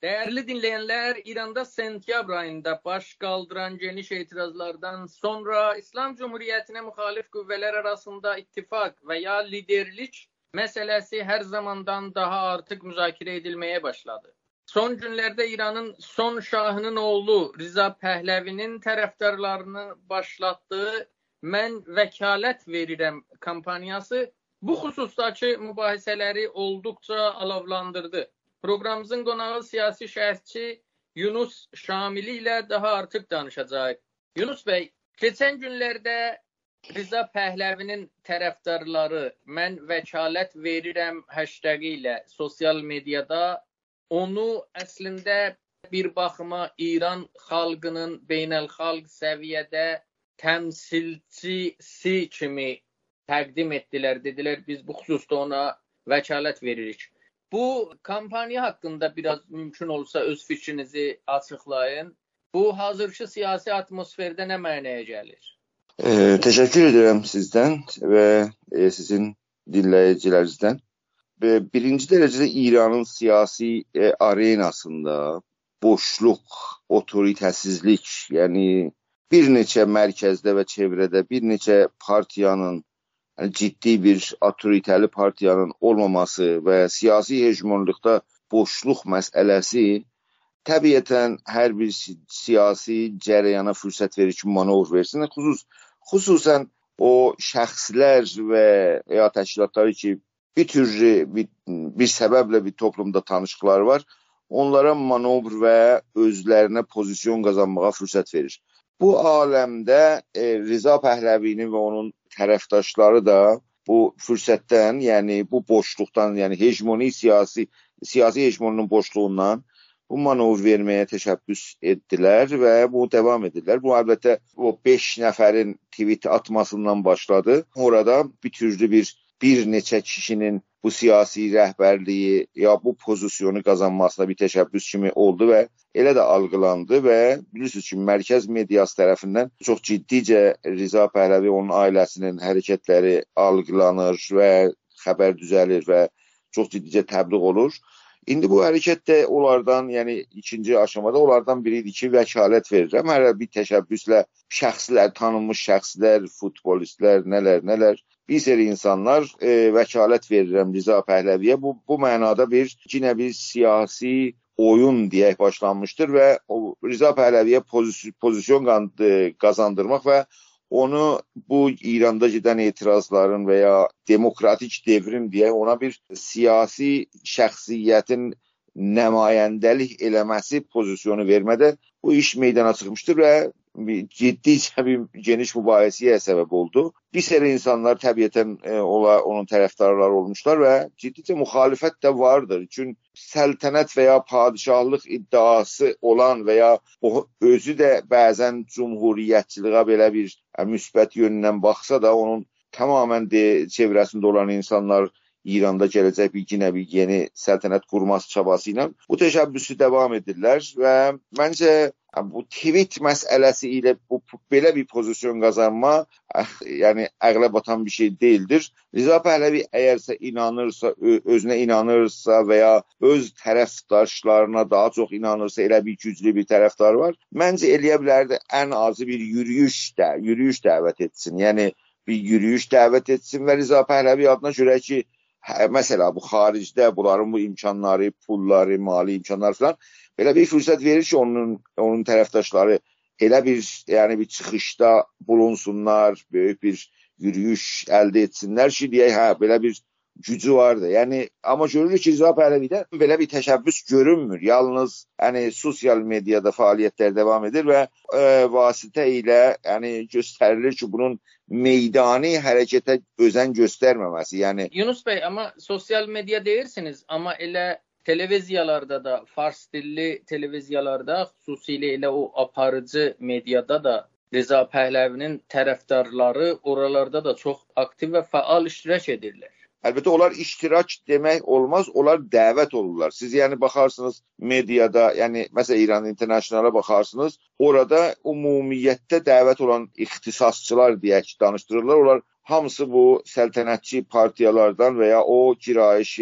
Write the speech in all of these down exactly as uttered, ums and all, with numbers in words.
Değerli dinleyenler, İran'da sentyabr ayında baş kaldıran geniş itirazlardan sonra İslam Cumhuriyeti'ne muhalif kuvveler arasında ittifak veya liderlik meselesi her zamandan daha artık müzakere edilmeye başladı. Son günlerde İran'ın son şahının oğlu Rıza Pəhləvinin tərəfdarlarını başlattığı "Mən vəkalət verirəm" kampanyası bu xüsusdakı mübahisələri olduqca alovlandırdı. Programımızın qonağı siyasi şərhçi Yunus Şamili ilə daha artıq danışacağıq. Yunus bəy, keçən günlərdə Rıza Pəhləvinin tərəfdarları "Mən vəkalət verirəm" hashtagı ilə sosial mediada onu əslində bir baxıma İran xalqının beynəlxalq səviyyədə təmsilçisi kimi təqdim etdilər. Dedilər, biz bu xüsusda ona vəkalət veririk. Bu kampanya hakkında biraz mümkün olsa öz fikrinizi açıklayın. Bu hazırki siyasi atmosferde ne mənaya gəlir? Ee, teşekkür ederim sizden ve e, sizin dinleyicilerinizden. Ve birinci derecede İran'ın siyasi e, arenasında boşluk, otoritəsizlik, yani bir neçə mərkəzdə və çevrədə bir neçə partiyanın, yani ciddi bir otoriteli partiyanın olmaması ve siyasi hegemonluqda boşluq məsələsi təbiətən hər bir siyasi cərəyana fürsət verir ki, manovr versin. Xüsus, xüsusən o şəxslər və ya təşkilatları ki, bir tür bir, bir səbəblə bir toplumda tanışıqları var, onlara manovr və özlərinə pozisyon qazanmağa fürsət verir. Bu aləmdə e, Rıza Pəhləvini və onun tərəfdaşları da bu fürsətdən, yəni bu boşluqdan, yəni hegemoni siyasi siyasi hegemonun boşluğundan bu manovr verməyə təşəbbüs etdilər və bu devam edirlər. Bu əlbəttə o beş nəfərin tweet atmasından başladı. Orada bir türlü bir bir neçə kişinin bu siyasi rəhbərliyi ya bu pozisyonu qazanmasına bir təşəbbüs kimi oldu və elə də algılandı və bilirsiniz ki, mərkəz mediası tərəfindən çox ciddicə Rıza Pəhləvi, onun ailəsinin hərəkətləri algılanır və xəbər düzəlir və çox ciddicə təbliğ olur. İndi bu hərəkət də onlardan, yəni ikinci aşamada onlardan biri idi ki, vəkalət verirəm. Hər bir təşəbbüslə şəxslər, tanınmış şəxslər, futbolistlər, nələr, nələr, bir seri insanlar e, vəkalət verirəm Rıza Pəhləviyə. Bu, bu mənada bir, yine bir siyasi oyun deyək başlanmışdır və o Rıza Pəhləviyə pozisyon, pozisyon qazandırmaq və onu bu İranda gedən etirazların və ya demokratik devrim deyə ona bir siyasi şəxsiyyətin nəmayəndəlik eləməsi pozisyonu vermədə bu iş meydana çıxmışdır və ciddicə bir geniş mübahisəyə səbəb oldu. Bir seri insanlar təbiətən e, ola, onun tərəfdarları olmuşlar və ciddicə müxalifət də vardır. Çünki səltənət və ya padişahlıq iddiası olan və ya o özü də bəzən cumhuriyyətçiliğə belə bir yəni, müsbət yönündən baxsa da onun tamamen de çevrəsində olan insanlar İranda gələcək bir yine bir yeni səltənət qurması çabası ilə bu təşəbbüsü devam edirlər və məncə bu tweet məsələsi ilə bu belə bir pozisyon qazanma yani əqlə batan bir şey değildir. Rıza Pəhləvi əgərsə inanırsa, özünə inanırsa və ya öz tərəfdaşlarına daha çox inanırsa, elə bir güclü bir tərəfdar var. Məncə eləyə bilərdi ən azı bir yürüyüş də, yürüyüş dəvət etsin. Yəni bir yürüyüş dəvət etsin və Rıza Pəhləvi adına görə ki, hə, mesela bu xaricdə bunların bu imkanları, pulları, mali imkanlar falan belə bir fürsət verir ki, onun onun tərəfdaşları elə bir yəni bir çıxışda bulunsunlar, böyük bir yürüyüş əldə etsinlər ki, deyək, hə, belə bir gücü vardı. Yəni amma görürük ki, Rıza Pəhləvidə belə bir təşəbbüs görünmür. Yalnız yəni sosial mediada fəaliyyətlər devam edir və e, vasitə ilə yəni göstərilir ki, bunun meydani hərəkətə özən göstərməməsi. Yəni Yunus bəy, amma sosial medya deyirsiniz, amma elə televiziyalarda da, fars dilli televiziyalarda, xüsusilə elə o aparıcı mediada da Rıza Pəhləvinin tərəfdarları oralarda da çox aktiv və fəal iştirak edirlər. Əlbəttə onlar iştirak demək olmaz, onlar dəvət olurlar. Siz yəni baxarsınız mediada, yəni məsələn İran Internationala baxarsınız, orada ümumiyyətdə dəvət olan ixtisasçılar deyək danışdırırlar. Onlar hamısı bu səltənətçi partiyalardan və ya o girayişi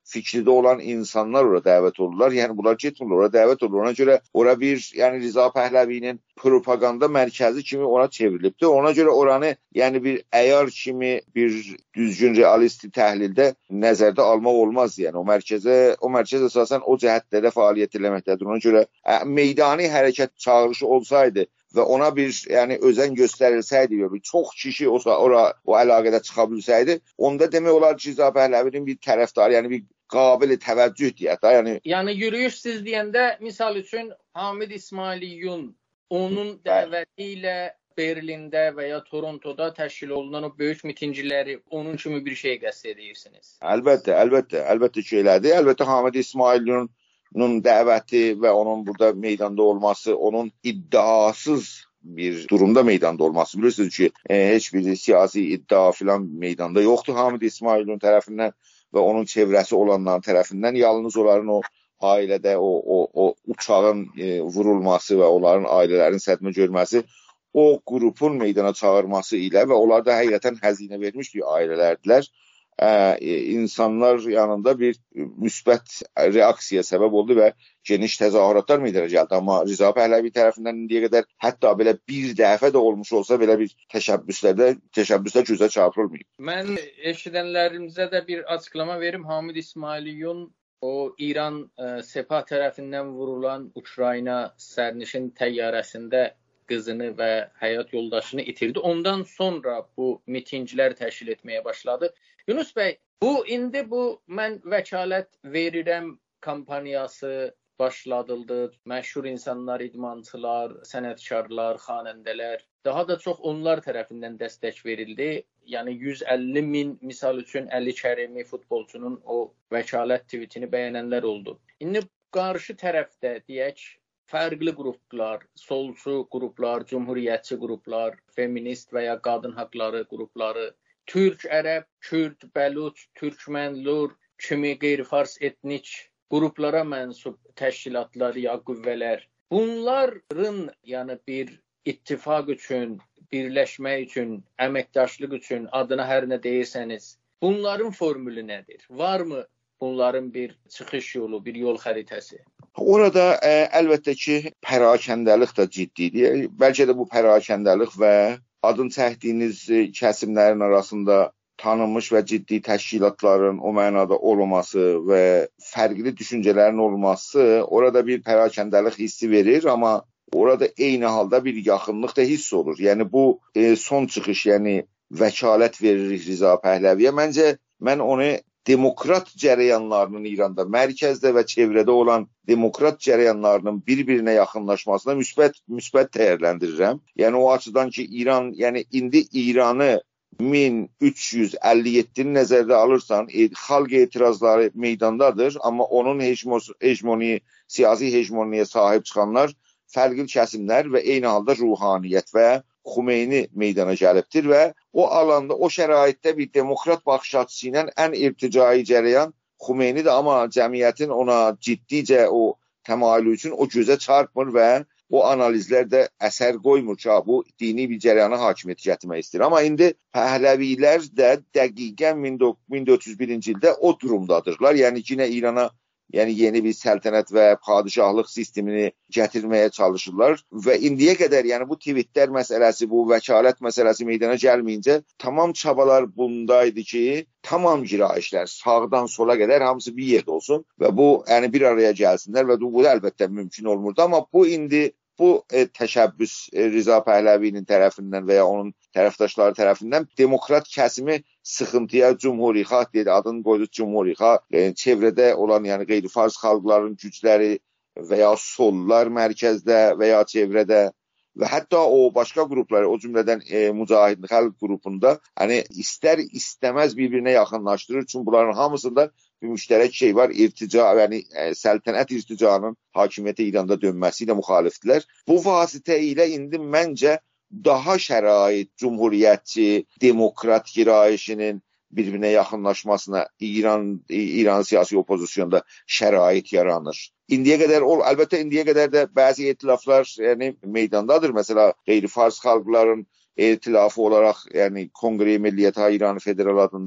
fikridə olan insanlar ora dəvət olurlar. Yəni bunlar getmirlər, ora dəvət olurlar. Ona görə ora bir, yəni Rza Pəhləvinin propaganda mərkəzi kimi ona çevrilibdir. Ona görə oranı, yəni bir əyar kimi bir düzgün realisti təhlildə nəzərdə almaq olmaz. Yəni o mərkəzə, o mərkəz əsasən o cəhətlərdə fəaliyyət eləməkdədir. Ona görə ə, meydani hərəkət çağırışı olsaydı və ona bir, yəni özen göstərilsəydi və bir çox kişi o ora o əlaqədə çıxa bilsəydi, onda demək olar ki, Rza Pəhləvinin bir tərəfdarı, yəni bir qabili təvəccüh deyək də, yəni yəni yürüyüş siz deyəndə misal üçün Hamid İsmailiyun onun dəvəti ilə Berlində və ya Torontoda təşkil olunan o böyük mitingləri onun kimi bir şey qəsd edirsiniz. Əlbəttə, əlbəttə, əlbəttə ki elədi. Əlbəttə Hamid İsmailiyun onun dəvəti və onun burada meydanda olması, onun iddiasız bir durumda meydanda olması. Bilirsiniz ki, e, heç bir siyasi iddia filan meydanda yoxdur Hamid İsmailiyun tərəfindən və onun çevrəsi olanların tərəfindən. Yalnız onların o ailədə o, o, o uçağın e, vurulması və onların ailələrin sədmə görməsi o qrupun meydana çağırması ilə və onlar da həqiqətən həzinə vermiş bir ailələrdirlər. Ə, insanlar yanında bir müsbət reaksiya səbəb oldu və geniş təzahüratlar meydana gəldi. Amma Rza Pəhləvi tərəfindən indiyə qədər hətta belə bir dəfə də olmuş olsa belə bir təşəbbüslərdə təşəbbüslər gözə çarpılmayıb. Mən eşidənlərimizə də bir açıqlama verim. Hamid İsmailiyun o İran ə, Sepah tərəfindən vurulan Ukrayna sərnişin təyyarəsində qızını və həyat yoldaşını itirdi. Ondan sonra bu mitinglər təşkil etməyə başladı. Yunus bəy, bu indi bu mən vəkalət verirəm kampaniyası başladıldı. Məşhur insanlar, idmançılar, sənətkarlar, xanəndələr, daha da çox onlar tərəfindən dəstək verildi. Yəni yüz əlli min, misal üçün Əli Kərimi futbolçunun o vəkalət tweetini bəyənənlər oldu. İndi qarşı tərəfdə deyək, fərqli qruplar, solçu qruplar, cumhuriyyətçi qruplar, feminist və ya qadın haqqları qrupları, Türk, Ərəb, Kürd, Bəluç, Türkmən, Lur kimi qeyri-fars etnik qruplara mənsub təşkilatlar ya qüvvələr. Bunların yəni bir ittifaq üçün, birləşmək üçün, əməkdaşlıq üçün adına hər nə deyirsəniz, bunların formülü nədir? Varmı bunların bir çıxış yolu, bir yol xəritəsi? Orada ə, əlbəttə ki, pərakəndəlik də ciddidir. Bəlkə də bu pərakəndəlik və adın çəkdiyiniz kəsimlərin arasında tanınmış və ciddi təşkilatların o mənada olması və fərqli düşüncələrin olması orada bir pərakəndəlik hissi verir, amma orada eyni halda bir yaxınlıq da hiss olur. Yəni bu e, son çıxış, yəni vəkalət veririk Rza Pəhləviyə. Məncə mən onu demokrat cərəyanlarının İranda, mərkəzdə və çevrədə olan demokrat cərəyanlarının bir-birinə yaxınlaşmasına müsbət müsbət dəyərləndirirəm. Yəni o açıdan ki, İran, yəni indi İranı min üç yüz əlli yeddini nəzərdə alırsan, e, xalq etirazları meydandadır, amma onun hegemoni, siyasi hegemoniyaya sahib çıxanlar fərqli kəsimlər və eyni halda ruhaniyyət və Xumeyni meydana gəlibdir və o alanda, o şəraitdə bir demokrat baxış açısı ilə ən irticai cərəyan Xumeynidir, amma cəmiyyətin ona ciddicə o təmayülü üçün o gözə çarpmır və o analizlər də əsər qoymur ki, bu dini bir cərəyana hakimiyyət gətirmək istəyir. Amma indi Pəhləvilər də dəqiqən min dörd yüz birinci ildə o durumdadırlar. Yəni yenə İrana yəni yeni bir səltənət və padişahlıq sistemini gətirməyə çalışırlar və indiyə qədər yəni bu tweetlər məsələsi, bu vəkalət məsələsi meydana gəlməyincə tamam çabalar bundaydı ki, tamam girayişlər sağdan sola qədər hamısı bir yerdə olsun və bu yəni bir araya gəlsinlər və bu, bu da əlbəttə mümkün olmurdu, amma bu indi bu e, təşəbbüs e, Rza Pəhləvinin tərəfindən və ya onun tərəfdaşları tərəfindən demokrat kəsimi sıxıntıya, cumhuriyyə deyil, adını qoydu cumhuriyyə, e, çevrədə olan yəni qeyri-fars xalqların gücləri və ya sollar mərkəzdə və ya çevrədə və hətta o başqa qrupları, o cümlədən e, Mücahid Xalq qrupunda hani istər istəməz bir-birinə yaxınlaşdırır. Çünki bunların hamısında bir müştərək şey var, irtica, yəni e, səltənət irticanın hakimiyyətə İranda dönməsi ilə müxalifdirlər. Bu vasitə ilə indi məncə daha şərait cumhuriyyətçi, demokrat girayişinin bir-birinə yaxınlaşmasına İran İran siyasi opozisiyonda şərait yaranır. İndiyə qədər, o, əlbəttə indiyə qədər də bəzi etilaflar yəni meydandadır. Məsələ qeyri-fars xalqların etilafı olaraq, yəni Kongre Milliyyətə İran Federal adında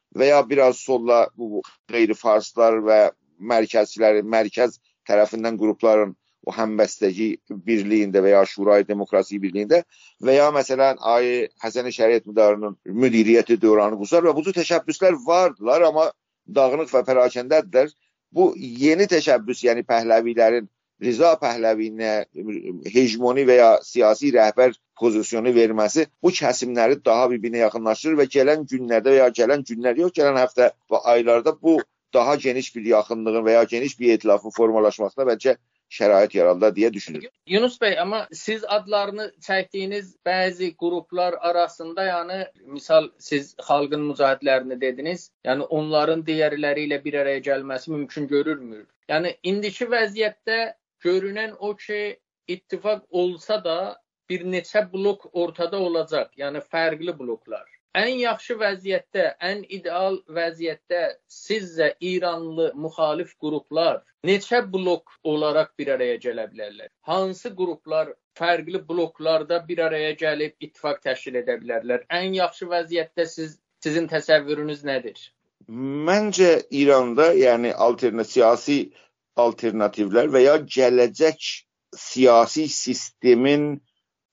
veya biraz solla bu qeyri-farslar və mərkəzçilərin, mərkəz tərəfindən qrupların o həmbəstəki birliyində və ya Şurayı Demokrasi birliyində və ya məsələn Ayı Həsən Şəriət Müdarının müdiriyyəti dövranı qusar və bu cür təşəbbüslər vardılar, amma dağınıq və pərakəndədirlər. Bu yeni təşəbbüs, yəni Pəhləvilərin Rıza Pəhləvinə hegemoni və ya siyasi rəhbər pozisyonu verməsi bu kəsimləri daha bir-birinə yaxınlaşdırır və gələn günlərdə və ya gələn günlər yox, gələn həftə və aylarda bu daha geniş bir yaxınlığın və ya geniş bir etilafın formalaşmasına bəlkə şərait yaradılar deyə düşünürəm. Yunus bəy, amma siz adlarını çəkdiyiniz bəzi qruplar arasında, yəni misal siz xalqın mücahidlərini dediniz, yəni onların digərləri ilə bir araya gəlməsi mümkün görülmür. Yəni indiki vəziyyətdə görünən o ki, ittifaq olsa da bir neçə blok ortada olacaq, yəni fərqli bloklar. Ən yaxşı vəziyyətdə, ən ideal vəziyyətdə sizcə İranlı müxalif qruplar neçə blok olaraq bir araya gələ bilərlər? Hansı qruplar fərqli bloklarda bir araya gəlib ittifaq təşkil edə bilərlər? Ən yaxşı vəziyyətdə siz, sizin təsəvvürünüz nədir? Məncə İranda, yəni alternativ siyasi alternativlər və ya gələcək siyasi sistemin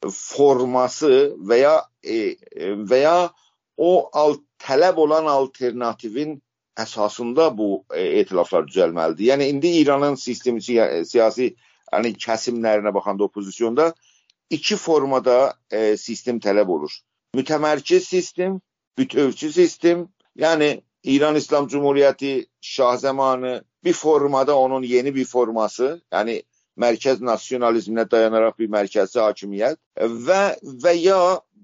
forması və ya e, və ya o alt, tələb olan alternativin əsasında bu e, etilaflar düzəlməlidir. Yəni indi İranın sistemi siyasi yəni kəsimlərinə baxanda opozisyonda iki formada e, sistem tələb olur. Mütəmərkəz sistem, bütövçü sistem, yəni İran İslam Cumhuriyyəti Şah zamanı bir formada onun yeni bir forması, yəni mərkəz nasionalizminə dayanaraq bir mərkəzi hakimiyyət və və ya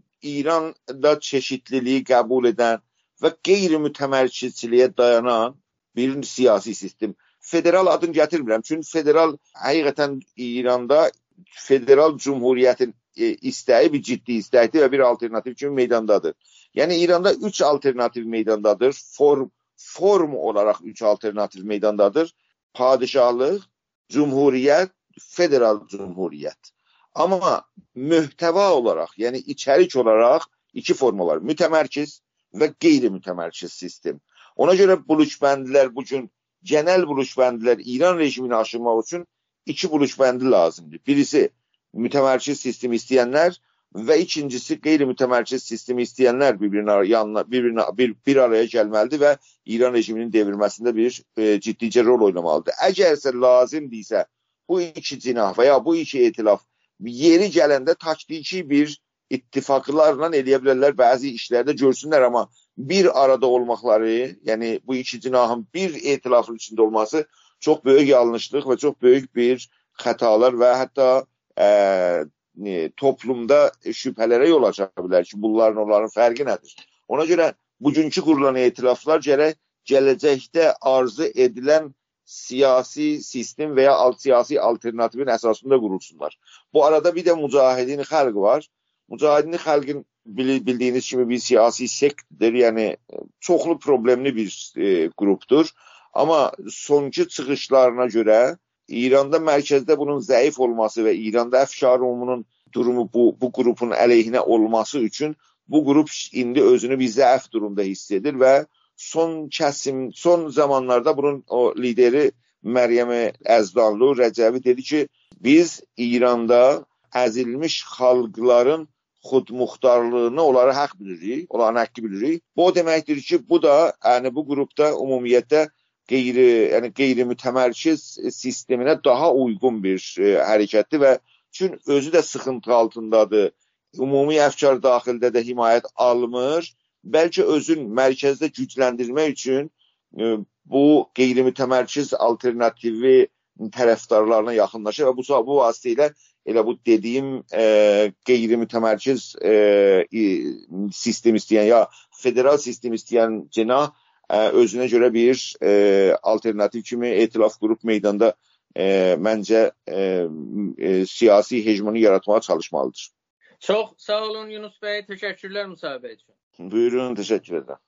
İranda çeşitliliyi qəbul edən və qeyri-mütəmərkəzçiliyə dayanan bir siyasi sistem. Federal adını gətirmirəm, çünki federal həqiqətən İranda federal cumhuriyyətin e, istəyi bir ciddi istəkdir və bir alternativ kimi meydandadır. Yəni İranda üç alternativ meydandadır. Form form olaraq üç alternativ meydandadır. Padişahlıq, cumhuriyyət, federal cumhuriyyət. Amma mühtəva olaraq, yəni içərik olaraq iki forma var. Mütəmərkəz və qeyri-mütəmərkəz sistem. Ona görə buluçbəndilər bu gün genel buluçbəndilər İran rejimini aşırmaq üçün iki buluçbəndi lazımdır. Birisi mütəmərkəz sistemi istəyənlər və ikincisi qeyri-mütəmərkəz sistemi istəyənlər bir-birinə yanına bir-birinə bir, bir araya gəlməlidir və İran rejiminin devrilməsində bir e, ciddicə rol oynamalıdır. Əgərsə lazımdırsa bu iki cinah və ya bu iki etilaf yeri gələndə taktiki bir ittifaqlarla eləyə bilərlər, bəzi işlərdə görsünlər, amma bir arada olmaqları, yəni bu iki cinahın bir etilafın içində olması çox böyük yanlışlıq və çox böyük bir xətalar və hətta e, toplumda şübhələrə yol aça bilər ki, bunların onların fərqi nədir? Ona görə bugünkü qurulan etilaflar gərək gələcəkdə arzu edilən siyasi sistem və ya alt siyasi alternativin əsasında qurulsunlar. Bu arada bir də mücahidin xalq var. Mücahidin xalqın bildiyiniz kimi bir siyasi sektdir, yəni çoxlu problemli bir e, qrupdur. Amma sonki çıxışlarına görə İranda mərkəzdə bunun zəif olması və İranda əfşar ümuminin durumu bu, bu qrupun əleyhinə olması üçün bu qrup indi özünü bir zəif durumda hiss edir və son kəsim, son zamanlarda bunun o lideri Məryəm Əzdanlı, Rəcəvi dedi ki, biz İranda əzilmiş xalqların xudmuxtarlığını onları haqq bilirik, onların haqqı bilirik. Bu o deməkdir ki, bu da yəni bu qrupda ümumiyyətlə qeyri, yəni qeyri-mütəmərkəz sisteminə daha uyğun bir e, hərəkətdir və çünki özü də sıxıntı altındadır. Ümumi əfkar daxildə də himayət almır. Bəlkə özün mərkəzdə gücləndirmək üçün e, bu qeyri-mütəmərkəz alternativi tərəfdarlarına yaxınlaşır və bu, bu vasitələ elə bu dediyim e, qeyri-mütəmərkəz e, sistem istəyən ya federal sistem istəyən cinah e, özünə görə bir e, alternativ kimi etilaf qrup meydanda e, məncə e, e, siyasi hegemoni yaratmağa çalışmalıdır. Çox sağ olun Yunus bəy, təşəkkürlər müsahibə üçün. Buyurun, teşekkür ederim.